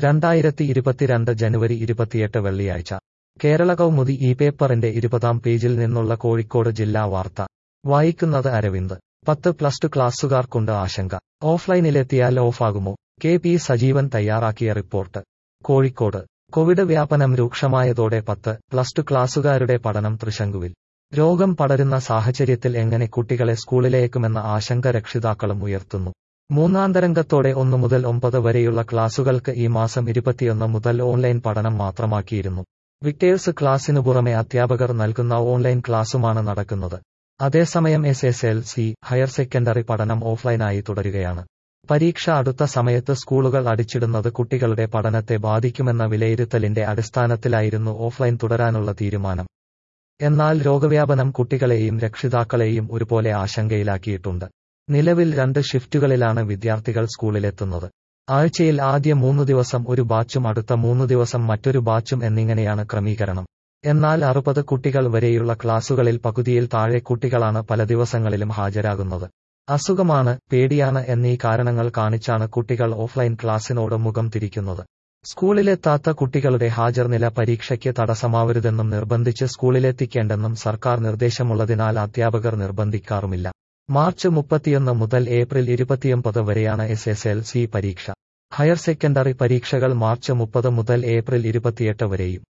2022 ജനുവരി 28 വെള്ളിയാഴ്ച കേരള കൗമുദി ഈ പേപ്പറിന്റെ 20-ാം പേജിൽ നിന്നുള്ള കോഴിക്കോട് ജില്ലാ വാർത്ത വായിക്കുന്നത് അരവിന്ദ്. 10+ ക്ലാസുകാർക്കുണ്ട് ആശങ്ക. ഓഫ്ലൈനിലെത്തിയാൽ ഓഫാകുമോ? കെ പി സജീവൻ തയ്യാറാക്കിയ റിപ്പോർട്ട്. കോഴിക്കോട് കോവിഡ് വ്യാപനം രൂക്ഷമായതോടെ 10+ ക്ലാസുകാരുടെ പഠനം തൃശങ്കുവിൽ. രോഗം പടരുന്ന സാഹചര്യത്തിൽ എങ്ങനെ കുട്ടികളെ സ്കൂളിലേക്കുമെന്ന ആശങ്ക രക്ഷിതാക്കളും ഉയർത്തുന്നു. മൂന്നാം തരംഗത്തോടെ 1 മുതൽ 9 വരെയുള്ള ക്ലാസുകൾക്ക് ഈ മാസം 21 മുതൽ ഓൺലൈൻ പഠനം മാത്രമാക്കിയിരുന്നു. വിക്ടേഴ്സ് ക്ലാസിനു പുറമെ അധ്യാപകർ നൽകുന്ന ഓൺലൈൻ ക്ലാസുമാണ് നടക്കുന്നത്. അതേസമയം SSLC, ഹയർ സെക്കൻഡറി പഠനം ഓഫ്ലൈനായി തുടരുകയാണ്. പരീക്ഷ അടുത്ത സമയത്ത് സ്കൂളുകൾ അടിച്ചിടുന്നത് കുട്ടികളുടെ പഠനത്തെ ബാധിക്കുമെന്ന വിലയിരുത്തലിന്റെ അടിസ്ഥാനത്തിലായിരുന്നു ഓഫ്ലൈൻ തുടരാനുള്ള തീരുമാനം. എന്നാൽ രോഗവ്യാപനം കുട്ടികളെയും രക്ഷിതാക്കളെയും ഒരുപോലെ ആശങ്കയിലാക്കിയിട്ടുണ്ട്. നിലവിൽ 2 ഷിഫ്റ്റുകളിലാണ് വിദ്യാർത്ഥികൾ സ്കൂളിലെത്തുന്നത്. ആഴ്ചയിൽ ആദ്യ 3 ദിവസം ഒരു ബാച്ചും അടുത്ത 3 ദിവസം മറ്റൊരു ബാച്ചും എന്നിങ്ങനെയാണ് ക്രമീകരണം. എന്നാൽ 60 കുട്ടികൾ വരെയുള്ള ക്ലാസുകളിൽ പകുതിയിൽ താഴെ കുട്ടികളാണ് പല ദിവസങ്ങളിലും ഹാജരാകുന്നത്. അസുഖമാണ്, പേടിയാണ് എന്നീ കാരണങ്ങൾ കാണിച്ചാണ് കുട്ടികൾ ഓഫ്ലൈൻ ക്ലാസിനോട് മുഖം തിരിക്കുന്നത്. സ്കൂളിലെത്താത്ത കുട്ടികളുടെ ഹാജർ നില പരീക്ഷയ്ക്ക് തടസ്സമാവരുതെന്നും നിർബന്ധിച്ച് സ്കൂളിലെത്തിക്കേണ്ടെന്നും സർക്കാർ നിർദ്ദേശമുള്ളതിനാൽ അധ്യാപകർ നിർബന്ധിക്കാറുമില്ല. മാർച്ച് 31 മുതൽ ഏപ്രിൽ 29 വരെയാണ് SSLC പരീക്ഷ. ഹയർ സെക്കൻഡറി പരീക്ഷകൾ മാർച്ച് 30 മുതൽ ഏപ്രിൽ 28 വരെയും.